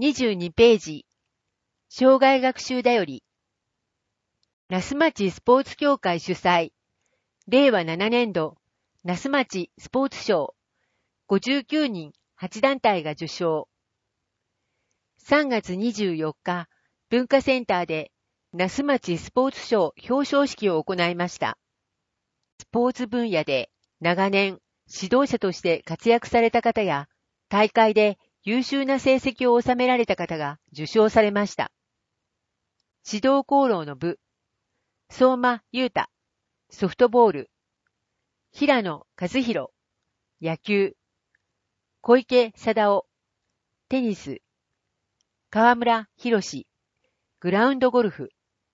22ページ、生涯学習だより、那須町スポーツ協会主催、令和7年度、那須町スポーツ賞、59人8団体が受賞。3月24日、文化センターで、那須町スポーツ賞表彰式を行いました。スポーツ分野で長年指導者として活躍された方や、大会で優秀な成績を収められた方が受賞されました。指導功労の部、相馬優太、ソフトボール、平野和弘、野球、小池貞夫、テニス、河村博、グラウンドゴルフ。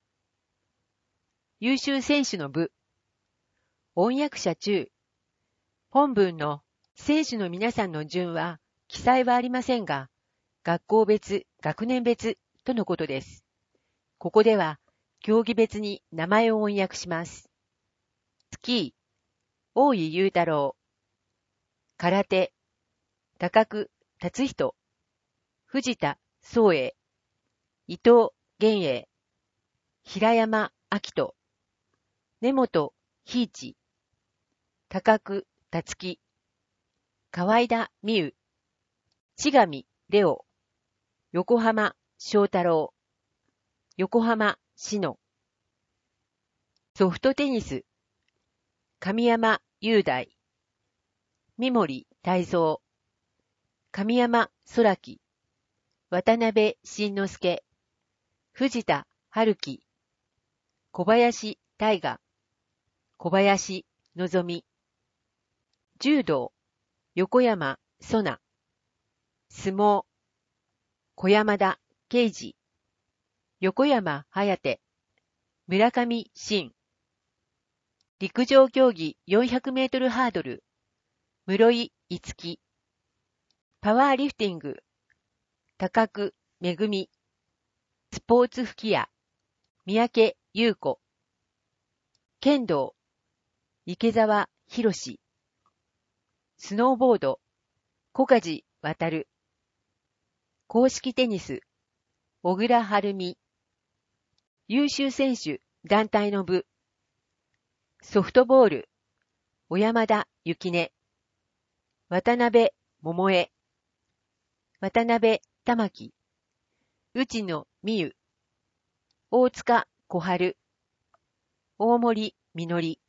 優秀選手の部、音訳者中。本文の選手の皆さんの順は記載はありませんが、学校別、学年別とのことです。ここでは競技別に名前を音訳します。スキー、大井雄太郎。空手、高久達人。藤田宗英。伊藤玄英。平山明人。根本ひいち。高久達樹。河井田美優。千上レオ。横浜翔太郎。横浜志乃。ソフトテニス。神山雄大。三森泰造。神山空樹。渡辺慎之介。藤田春樹。小林大我。小林望美。柔道。横山蘇那。相撲。小山田圭司。横山颯。村上信。陸上競技400メートルハードル。室井樹。パワーリフティング。高久めぐみ。スポーツ吹き矢。三宅優子。剣道。池澤博。スノーボード。小梶渉。公式テニス。小倉晴美。優秀選手団体の部。ソフトボール。小山田幸音。渡辺桃江。渡辺玉樹。内野美優。大塚小春。大森実。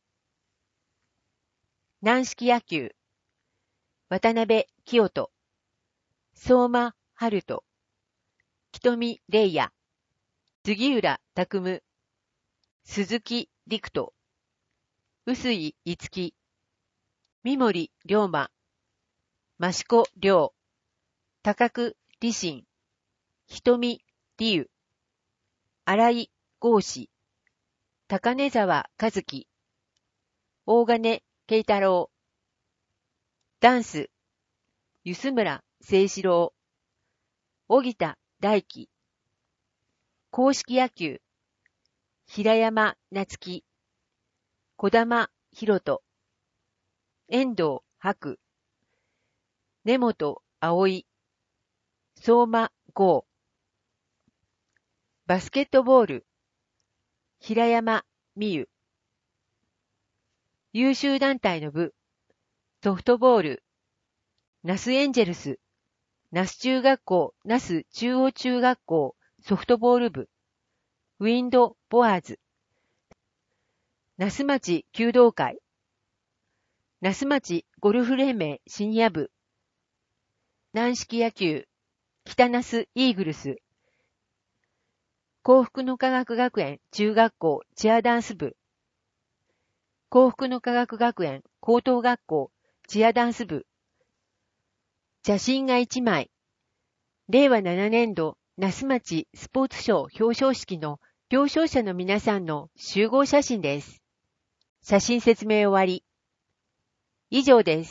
軟式野球。渡辺清人。相馬春人。北見玲也。杉浦拓夢。鈴木陸斗。臼井樹。三森龍馬。益子亮。高久理心。瞳理由。新井剛志。高根沢和樹。大金慶太郎。ダンス。梼村清志郎。荻田大輝。硬式野球。平山夏樹。児玉博人。遠藤博。根本葵。相馬剛。バスケットボール。平山美優。優秀団体の部。ソフトボール。那須エンジェルス。那須中学校那須中央中学校ソフトボール部。ウィンドボアーズ。那須町弓道会。那須町ゴルフ連盟シニア部。軟式野球。北那須イーグルス。幸福の科学学園中学校チアダンス部。幸福の科学学園高等学校チアダンス部。写真が1枚。令和7年度那須町スポーツ賞表彰式の表彰者の皆さんの集合写真です。写真説明終わり。以上です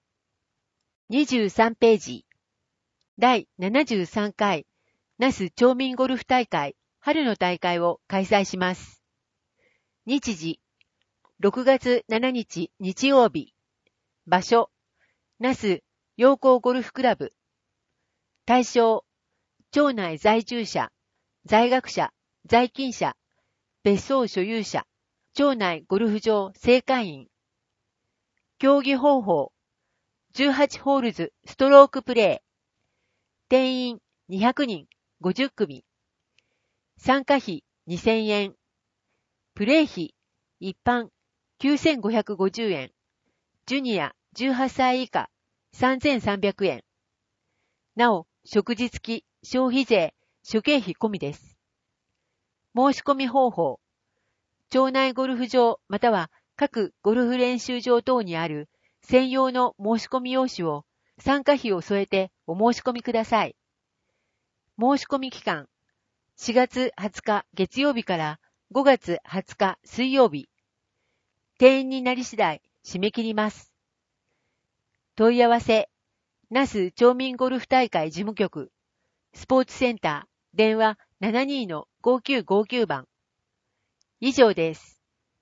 。23ページ。第73回那須町民ゴルフ大会春の大会を開催します。日時6月7日日曜日。場所那須陽光ゴルフクラブ。対象町内在住者、在学者、在勤者、別荘所有者、町内ゴルフ場正会員。競技方法、18ホールズストロークプレイ。定員200人、50組。参加費2000円。プレイ費、一般9550円。ジュニア18歳以下3300円。なお、食事付き、消費税、諸経費込みです。申し込み方法。町内ゴルフ場または各ゴルフ練習場等にある専用の申し込み用紙を参加費を添えてお申し込みください。申し込み期間、4月20日月曜日から5月20日水曜日。定員になり次第締め切ります。問い合わせ、那須町民ゴルフ大会事務局、スポーツセンター、電話 72-5959 番。以上です。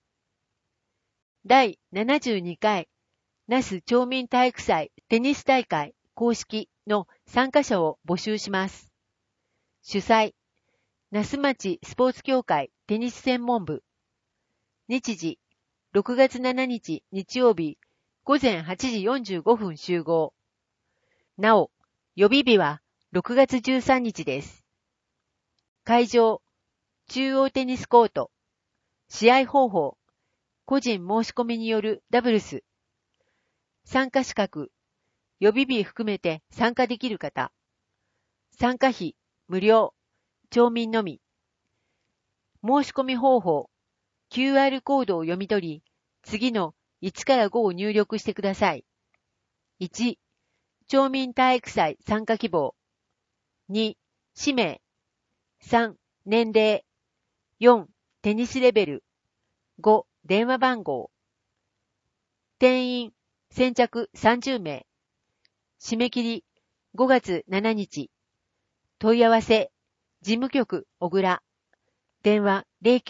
第72回那須町民体育祭テニス大会公式の参加者を募集します。主催、那須町スポーツ協会テニス専門部。日時、6月7日日曜日午前8時45分集合。なお、予備日は6月13日です。会場、中央テニスコート。試合方法、個人申し込みによるダブルス。参加資格、予備日含めて参加できる方。参加費、無料、町民のみ。申し込み方法、QR コードを読み取り、次の1から5を入力してください。1、町民体育祭参加希望。2、氏名。3、年齢。4、テニスレベル。5、電話番号。定員、先着30名。締め切り、5月7日。問い合わせ、事務局、小倉。電話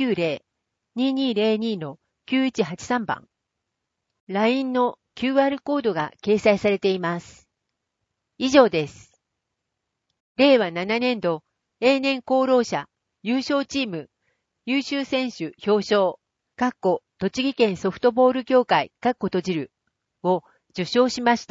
090-2202-9183 番。LINE の QR コードが掲載されています。以上です。令和7年度、永年功労者、優勝チーム、優秀選手表彰、栃木県ソフトボール協会、閉じる、を受賞しました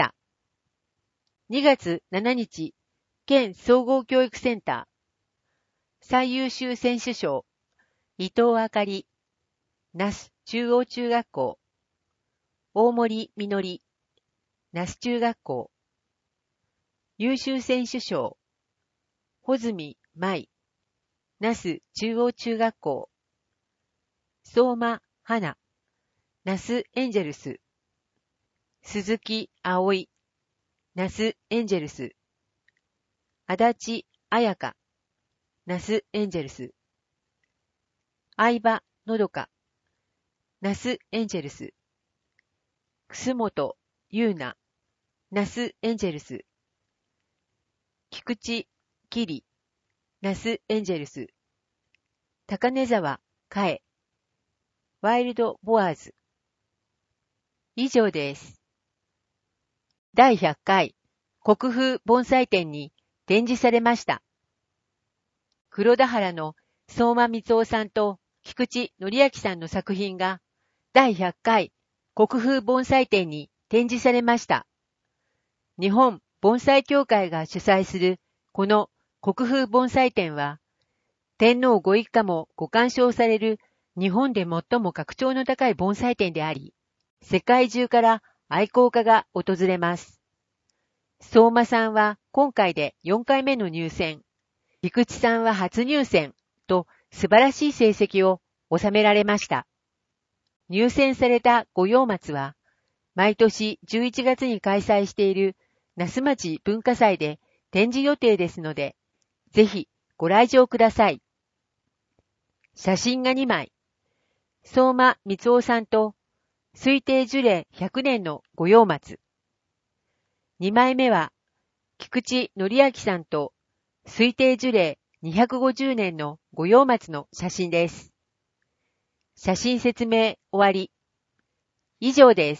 。2月7日、県総合教育センター、最優秀選手賞、伊藤あかり、那須中央中学校、大森みのり、那須中学校、優秀選手賞、穂積舞、那須中央中学校、相馬花、那須エンジェルス、鈴木葵、那須エンジェルス、足立彩香、那須エンジェルス、相葉のどか、那須エンジェルス、楠本優奈、那須エンジェルス、菊池桐、那須エンジェルス、高根沢かえ、ワイルドボアーズ。以上です。第100回国風盆栽展に展示されました。黒田原の相馬光夫さんと菊池則明さんの作品が第100回国風盆栽展に展示されました。日本盆栽協会が主催するこの国風盆栽展は、天皇ご一家もご鑑賞される日本で最も格調の高い盆栽展であり、世界中から愛好家が訪れます。相馬さんは今回で4回目の入選、菊池さんは初入選と素晴らしい成績を収められました。入選された五葉松は、毎年11月に開催している那須町文化祭で展示予定ですので、ぜひご来場ください。写真が2枚。相馬光夫さんと推定樹齢100年の五葉松。2枚目は、菊池則明さんと推定樹齢250年の五葉松の写真です。写真説明終わり。以上です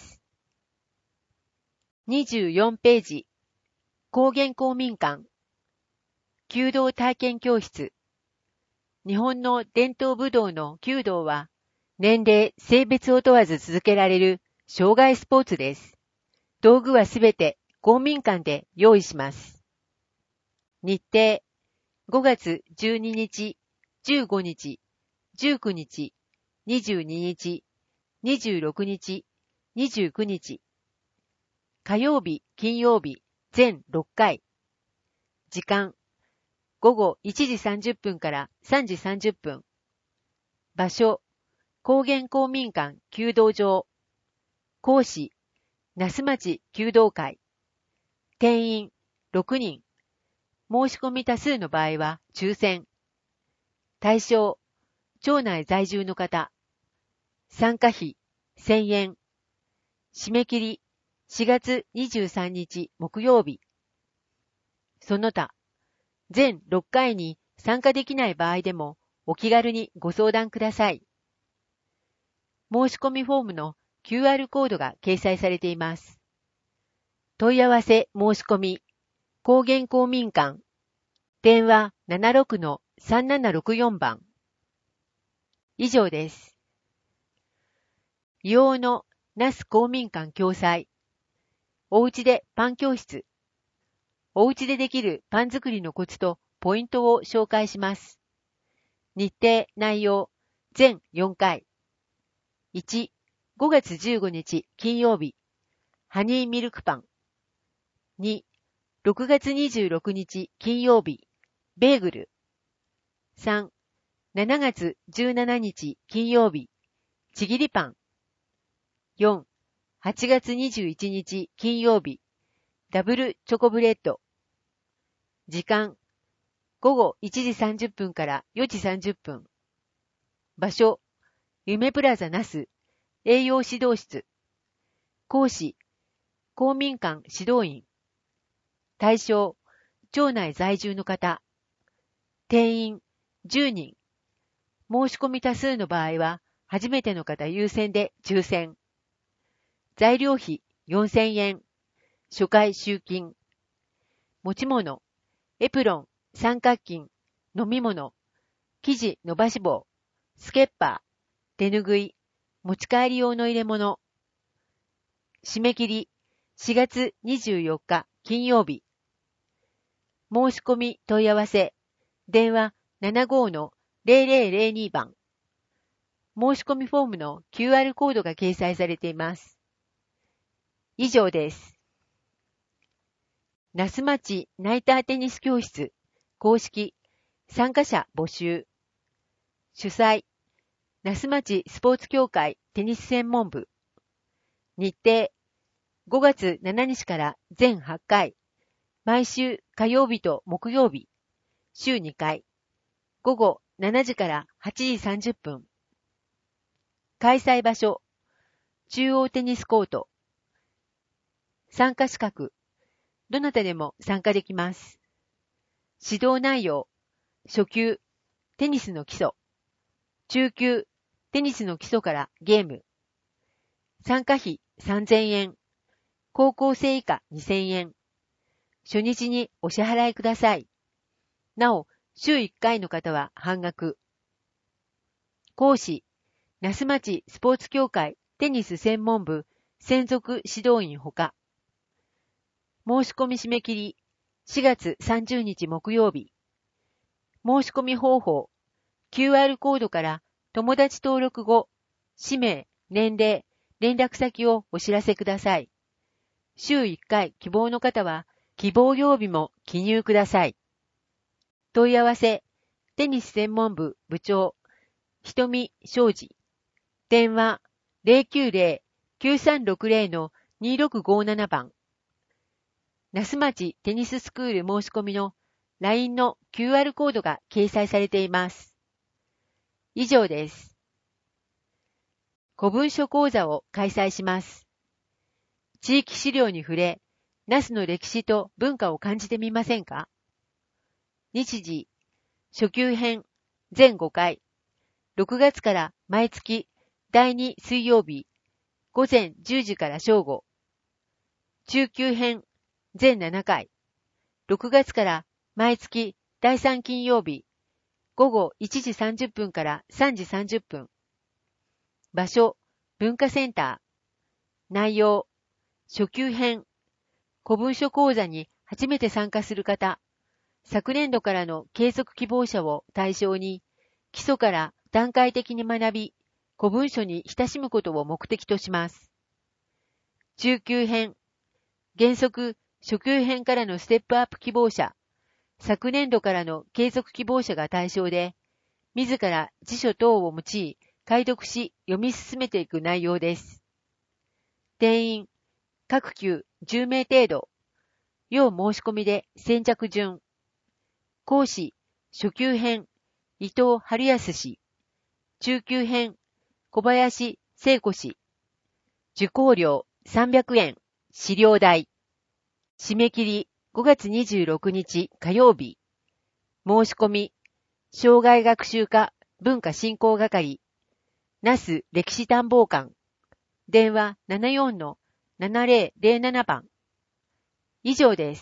。24ページ。高原公民館。 弓道体験教室。日本の伝統武道の弓道は、年齢、性別を問わず続けられる障害スポーツです。道具はすべて公民館で用意します。日程、5月12日、15日、19日、22日、26日、29日。火曜日、金曜日、全6回。時間、午後1時30分から3時30分。場所、高原公民館弓道場。講師、那須町弓道会。定員、6人。申し込み多数の場合は抽選。対象、町内在住の方。参加費、1000円。締め切り、4月23日木曜日。その他、全6回に参加できない場合でもお気軽にご相談ください。申し込みフォームの QR コードが掲載されています。問い合わせ申し込み、高原公民館、電話 76-3764 番。以上です。硫黄の那須公民館共催。おうちでパン教室。おうちでできるパン作りのコツとポイントを紹介します。日程、内容、全4回。1、5月15日金曜日、ハニーミルクパン。2、6月26日金曜日、ベーグル。3、7月17日金曜日、ちぎりパン。4、8月21日金曜日、ダブルチョコブレッド。時間、午後1時30分から4時30分。場所、夢プラザ那須、栄養指導室。講師、公民館指導員。対象、町内在住の方。定員、10人。申し込み多数の場合は、初めての方優先で抽選。材料費4000円。初回集金。持ち物、エプロン、三角巾、飲み物、生地伸ばし棒、スケッパー、手ぬぐい、持ち帰り用の入れ物。締め切り、4月24日金曜日。申し込み問い合わせ、電話 75-0002 番。申し込みフォームの QR コードが掲載されています。以上です。那須町ナイターテニス教室公式参加者募集。主催、那須町スポーツ協会テニス専門部。日程、5月7日から全8回。毎週火曜日と木曜日。週2回。午後7時から8時30分。開催場所、中央テニスコート。参加資格、どなたでも参加できます。指導内容、初級、テニスの基礎。中級、テニスの基礎からゲーム。参加費3000円。高校生以下2000円。初日にお支払いください。なお、週1回の方は半額。講師、那須町スポーツ協会テニス専門部専属指導員ほか。申し込み締め切り、4月30日木曜日。申し込み方法、QR コードから友達登録後、氏名、年齢、連絡先をお知らせください。週1回希望の方は、希望曜日も記入ください。問い合わせ、テニス専門部部長、瞳昌司。電話、090-9360-2657 番。那須町テニススクール申し込みの LINE の QR コードが掲載されています。以上です。古文書講座を開催します。地域資料に触れ、那須の歴史と文化を感じてみませんか？日時、初級編、全5回。6月から毎月第2水曜日、午前10時から正午。中級編、全7回。6月から毎月第3金曜日、午後1時30分から3時30分。場所、文化センター。内容、初級編。古文書講座に初めて参加する方、昨年度からの継続希望者を対象に、基礎から段階的に学び、古文書に親しむことを目的とします。中級編。原則、初級編からのステップアップ希望者、昨年度からの継続希望者が対象で、自ら辞書等を用い、解読し、読み進めていく内容です。定員、各級10名程度。要申し込みで先着順。講師、初級編、伊藤春康氏。中級編、小林聖子氏。受講料300円。資料代。締め切り5月26日火曜日。申し込み、生涯学習課文化振興係。那須歴史探訪館。電話 74-7007 番。以上です。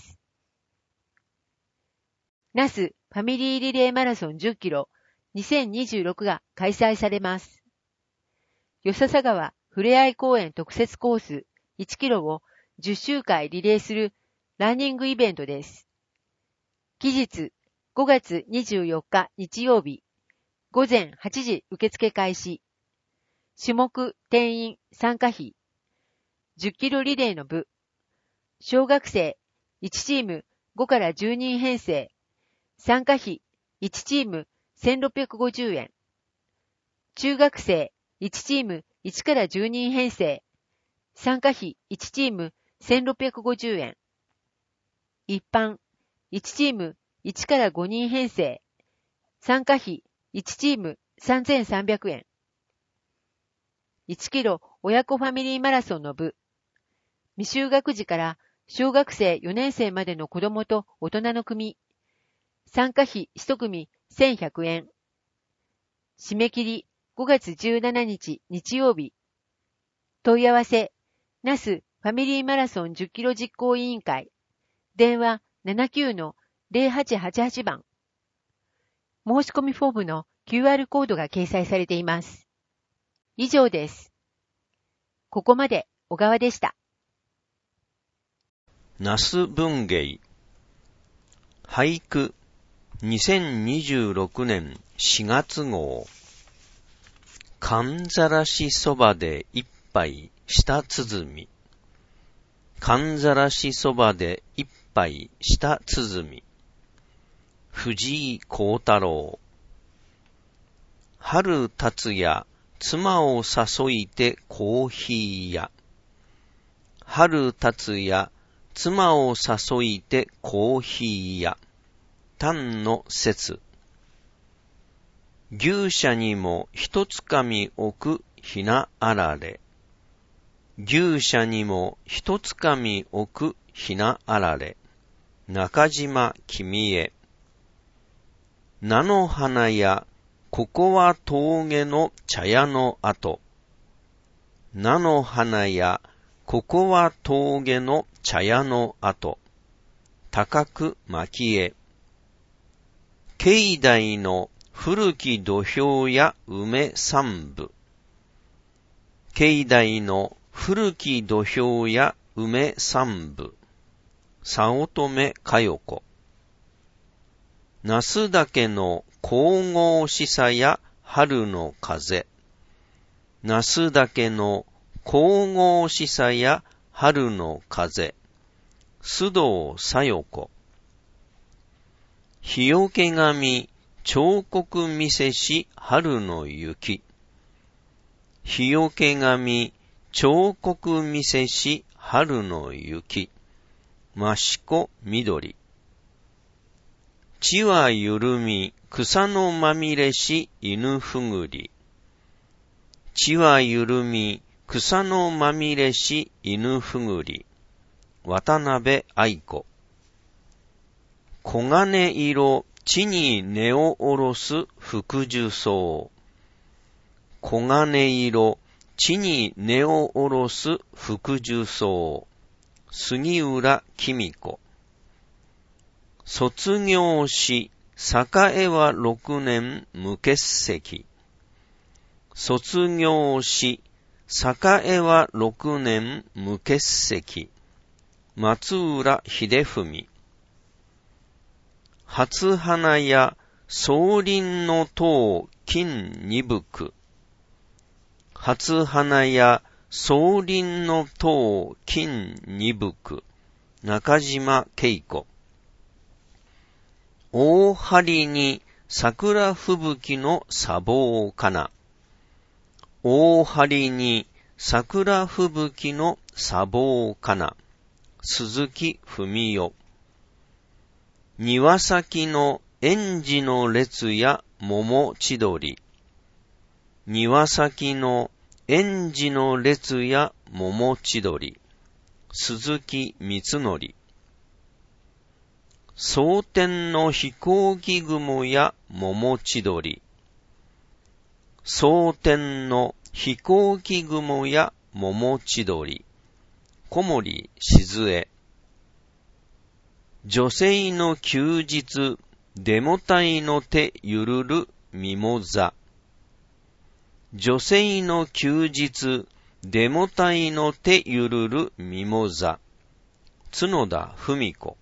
那須ファミリーリレーマラソン10キロ2026が開催されます。よささ川ふれあい公園特設コース1キロを10周回リレーするランニングイベントです。期日5月24日日曜日午前8時受付開始。種目、定員、参加費。10キロリレーの部。小学生1チーム5から10人編成。参加費1チーム1650円。中学生1チーム1から10人編成。参加費1チーム1650円。一般1チーム1から5人編成。参加費1チーム3300円。1キロ親子ファミリーマラソンの部。未就学児から小学生4年生までの子供と大人の組。参加費1組1100円。締め切り5月17日日曜日。問い合わせ、那須ファミリーマラソン10キロ実行委員会。電話 79-0888 番。申し込みフォームの QR コードが掲載されています。以上です。ここまで小川でした。 那須文芸俳句2026年4月号。寒ざらしそばで一杯舌鼓。寒ざらしそばで一杯舌鼓。藤井幸太郎。春達也、妻を誘いてコーヒー屋。春達也、妻を誘いてコーヒー屋。丹の説。牛舎にも一つかみ置くひなあられ。牛舎にも一つかみ置くひなあられ。中島君へ。菜の花や、ここは峠の茶屋の跡。菜の花や、ここは峠の茶屋の跡。高く蒔絵。境内の古き土俵や梅三部。境内の古き土俵や梅三部。早乙女佳代子。那須岳の神々しさや春の風。那須岳の神々しさや春の風。須藤小夜子。日よけ紙、彫刻見せし春の雪。日よけ紙、彫刻見せし春の雪。益子緑。地は緩み、草のまみれし犬ふぐり。地は緩み、草のまみれし犬ふぐり。渡辺愛子。黄金色、地に根を下ろす福寿草。黄金色、地に根を下ろす福寿草。杉浦公子。卒業し、 栄は6年無欠席。卒業し、栄は6年無欠席。松浦秀文。初花や総林の塔金二福。初花や総林の塔金二福。中島恵子。大針に桜吹雪の砂防かな。大針に桜吹雪の砂防かな。鈴木文代。庭先の園児の列や桃千鳥。庭先の園児の列や桃千鳥。鈴木光則。蒼天の飛行機雲や桃千鳥。蒼天の飛行機雲や桃千鳥。小森静江。女性の休日、デモ隊の手ゆるるミモザ。女性の休日、デモ隊の手ゆるるミモザ。角田文子。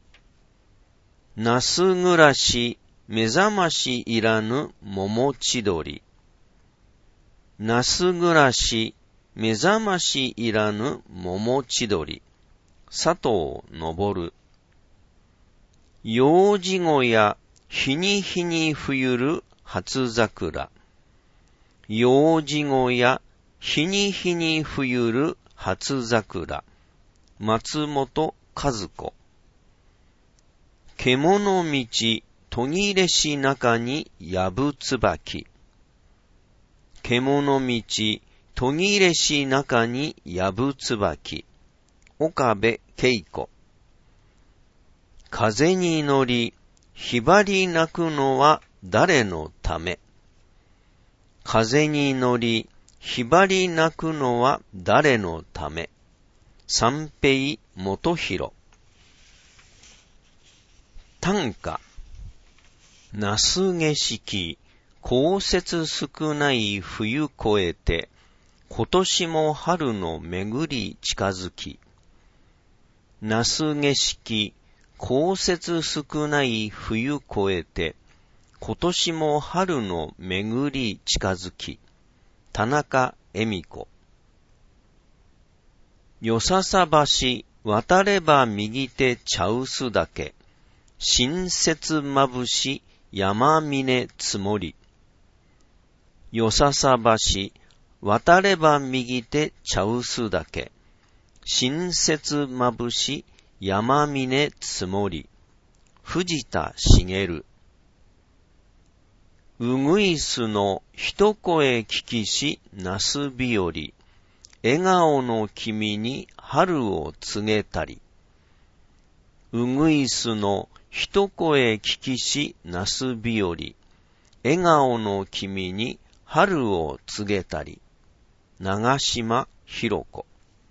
那須暮らし、目覚ましいらぬ桃千鳥。那須暮らし、目覚ましいらぬ桃千鳥。佐藤昇。幼児語や日に日に冬る初桜。幼児語や日に日に冬る初桜。松本和子。獣道途切れし中にやぶつばき。獣道途切れし中にやぶつばき。岡部恵子。風に乗り、ひばり泣くのは誰のため。風に乗り、ひばり泣くのは誰のため。三平元弘。短歌。那須景色、降雪少ない冬越えて、今年も春の巡り近づき。那須景色、降雪少ない冬越えて、今年も春の巡り近づき。田中恵美子。よささ橋、渡れば右手茶臼岳。新雪まぶし、山峰積もり。よささ橋、渡れば右手茶臼岳。新雪まぶし、山峰積もり。藤田茂。うぐいすの一声聞きし那須日和。笑顔の君に春を告げたり。うぐいすの一声聞きし那須日和。笑顔の君に春を告げたり。長島弘子。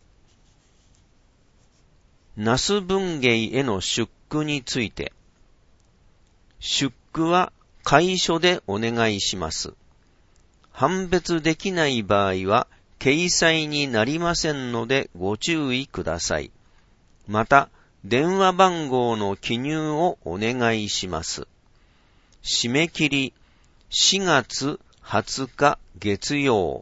那須文芸への出句について。出句は楷書でお願いします。判別できない場合は掲載になりませんのでご注意ください。また、電話番号の記入をお願いします。締め切り4月20日月曜。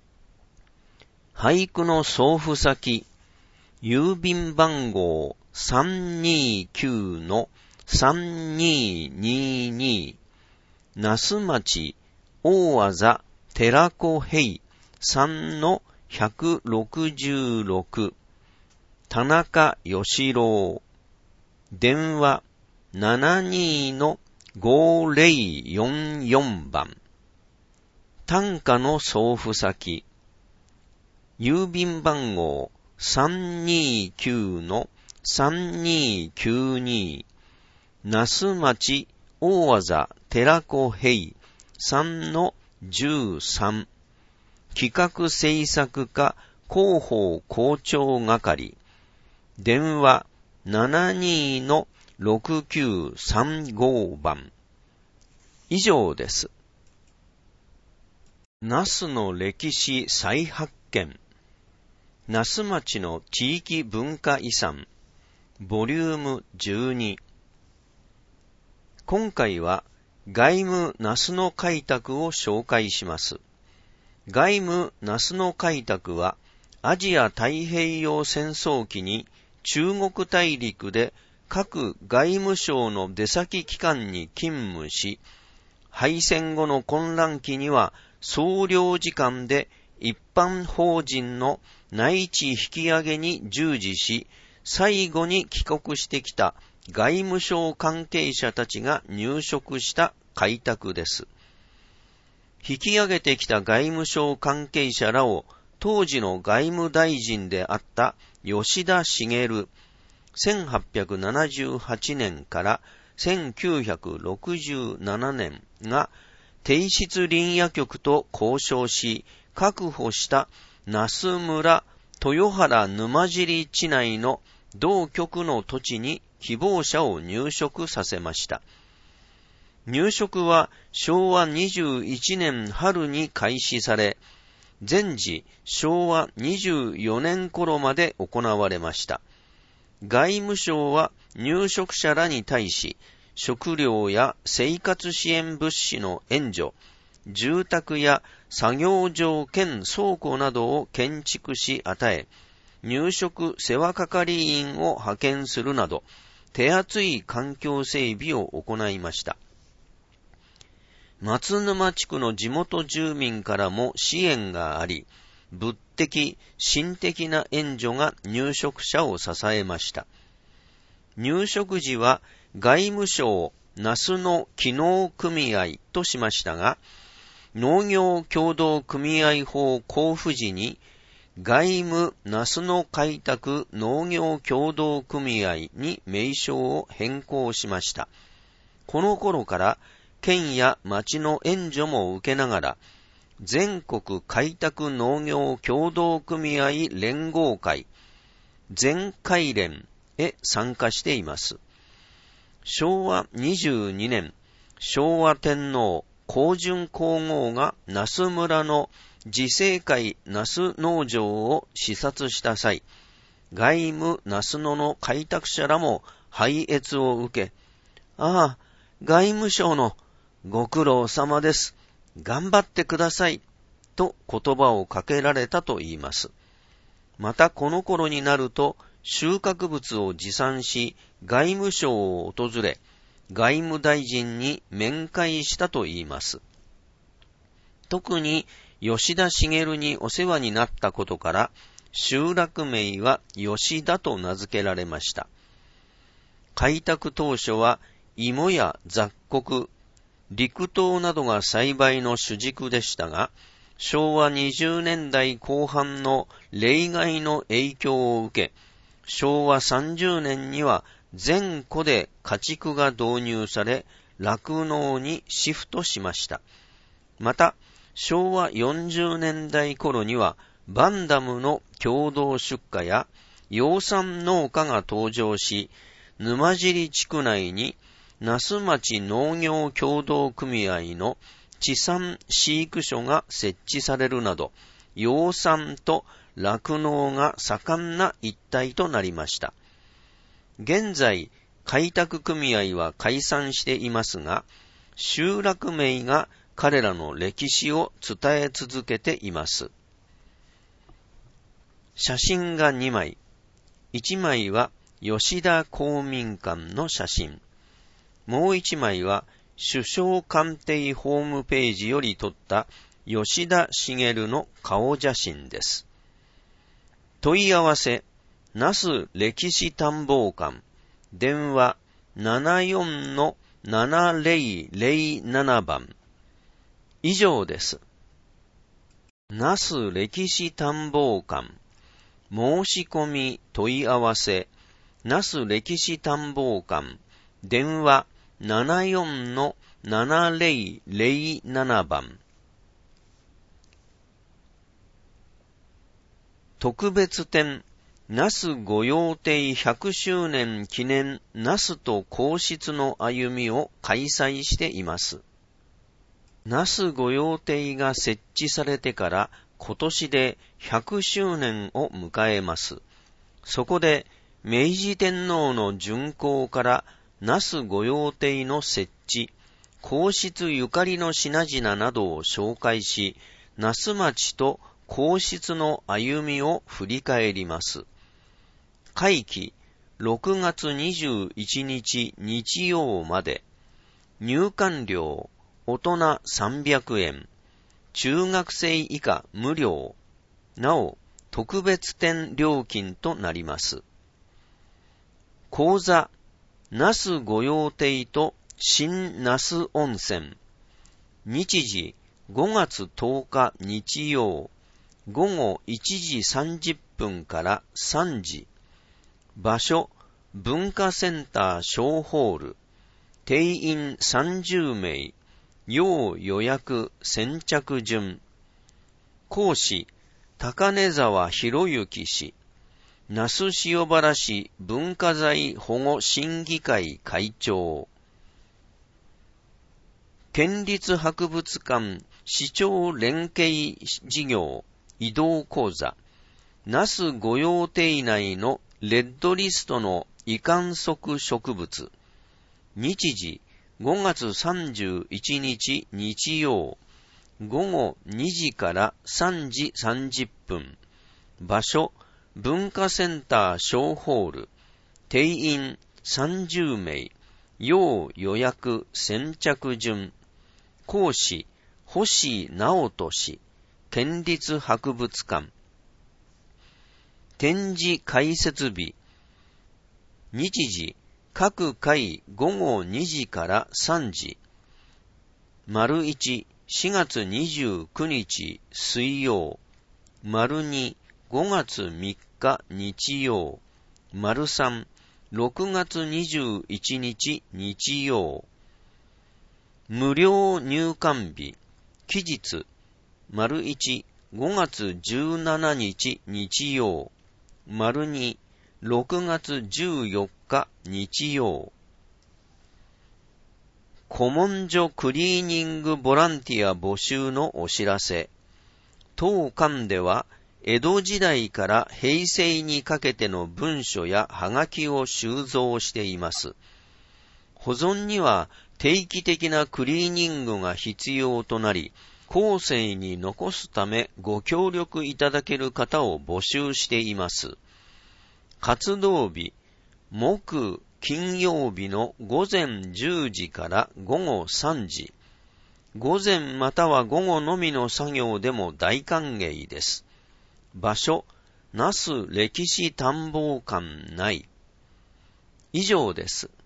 俳句の送付先、郵便番号 329-3222 那須町大字寺子平3-166田中義郎。電話 72-5044 番。短歌の送付先、郵便番号 329-3292 那須町大字寺子平3-13企画制作課広報校長係。電話 72-6935 番。 以上です。那須の歴史再発見。那須町の地域文化遺産、ボリューム12。今回は外務那須の開拓を紹介します。外務那須の開拓は、アジア太平洋戦争期に中国大陸で各外務省の出先機関に勤務し、敗戦後の混乱期には総領事館で一般法人の内地引き上げに従事し、最後に帰国してきた外務省関係者たちが入植した開拓です。引き上げてきた外務省関係者らを当時の外務大臣であった吉田茂、1878年から1967年が帝室林野局と交渉し、確保した那須村豊原沼尻地内の同局の土地に希望者を入植させました。入植は昭和21年春に開始され、前時昭和24年頃まで行われました。外務省は入植者らに対し、食料や生活支援物資の援助、住宅や作業場兼倉庫などを建築し与え、入植世話係員を派遣するなど、手厚い環境整備を行いました。松沼地区の地元住民からも支援があり、物的、心的な援助が入植者を支えました。入植時は外務省那須の機能組合としましたが、農業協同組合法公布時に外務那須の開拓農業協同組合に名称を変更しました。この頃から県や町の援助も受けながら、全国開拓農業協同組合連合会、全開連へ参加しています。昭和22年、昭和天皇光順皇后が那須村の自生会那須農場を視察した際、外務那須野の開拓者らも拝謁を受け、ああ、外務省のご苦労様です。頑張ってください。と言葉をかけられたと言います。またこの頃になると収穫物を持参し、外務省を訪れ、外務大臣に面会したと言います。特に吉田茂にお世話になったことから、集落名は吉田と名付けられました。開拓当初は芋や雑穀、陸稲などが栽培の主軸でしたが、昭和20年代後半の冷害の影響を受け、昭和30年には全戸で家畜が導入され、酪農にシフトしました。また、昭和40年代頃には、バンダムの共同出荷や養蚕農家が登場し、沼尻地区内に那須町農業協同組合の地産飼育所が設置されるなど、養蚕と酪農が盛んな一帯となりました。現在、開拓組合は解散していますが、集落名が彼らの歴史を伝え続けています。写真が2枚。1枚は吉田公民館の写真。もう1枚は首相官邸ホームページより撮った吉田茂の顔写真です。問い合わせ、那須歴史探訪館、電話 74-7007 番。以上です。那須歴史探訪館、申し込み問い合わせ、那須歴史探訪館、電話 74-7007 番。特別展、那須御用邸100周年記念那須と皇室の歩みを開催しています。 那須御用邸が設置されてから今年で100周年を迎えます。そこで明治天皇の巡幸から那須御用邸の設置、皇室ゆかりの品々などを紹介し、那須町と皇室の歩みを振り返ります。会期6月21日日曜まで、入館料大人300円、中学生以下無料、なお特別展料金となります。講座、那須御用邸と新那須温泉。日時、5月10日日曜、午後1時30分から3時。場所、文化センター小ホール。定員30名。要予約先着順。講師、高根沢博之氏。那須塩原市文化財保護審議会会長。県立博物館市町連携事業移動講座。那須御用邸内のレッドリストの移管束植物。日時、5月31日日曜、午後2時から3時30分。場所、文化センター小ホール。定員30名。要予約先着順。講師、星直人氏。県立博物館。展示開設日。日時、各回午後2時から3時。丸1、4月29日水曜。丸2、5月3日日曜。丸3、6月21日日曜。無料入館日。期日。丸1、5月17日日曜。丸2、6月14日日曜。古文書クリーニングボランティア募集のお知らせ。当館では江戸時代から平成にかけての文書やはがきを収蔵しています。保存には定期的なクリーニングが必要となり、後世に残すためご協力いただける方を募集しています。活動日、木、金曜日の午前10時から午後3時。午前または午後のみの作業でも大歓迎です。場所、那須歴史探訪館内。以上です。